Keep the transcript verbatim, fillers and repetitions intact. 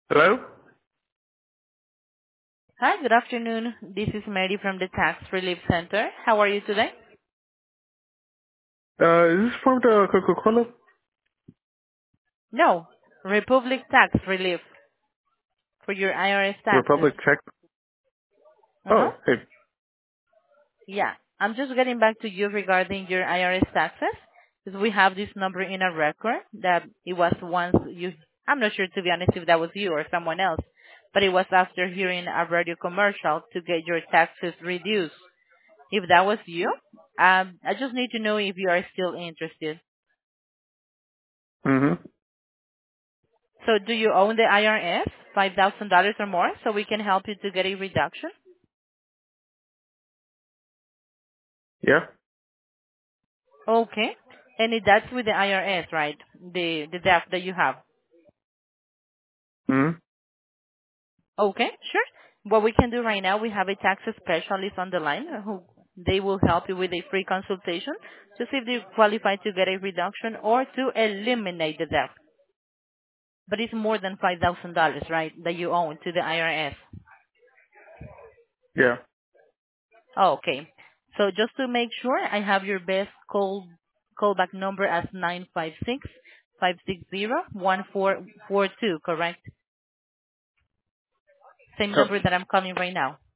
Hello? Hi, good afternoon. This is Mary from the Tax Relief Center. How are you today? Uh, is this from the Coca-Cola? No, Republic Tax Relief for your I R S taxes. Republic Check? Uh-huh. Oh, hey. Yeah, I'm just getting back to you regarding your I R S taxes because we have this number in a record that it was once you, I'm not sure to be honest if that was you or someone else, but it was after hearing a radio commercial to get your taxes reduced. If that was you, um, I just need to know if you are still interested. Mm-hmm. So do you own the I R S, five thousand dollars or more, so we can help you to get a reduction? Yeah? Okay. And it- that's with the I R S, right? The the debt that you have. Mm-hmm. Okay, sure. What we can do right now, we have a tax specialist on the line who they will help you with a free consultation to see if you qualify to get a reduction or to eliminate the debt. But it's more than five thousand dollars, right, that you own to the I R S. Yeah. Oh, okay. So just to make sure, I have your best call callback number as nine five six five six zero one four four two, correct? Same Oh, number that I'm calling right now.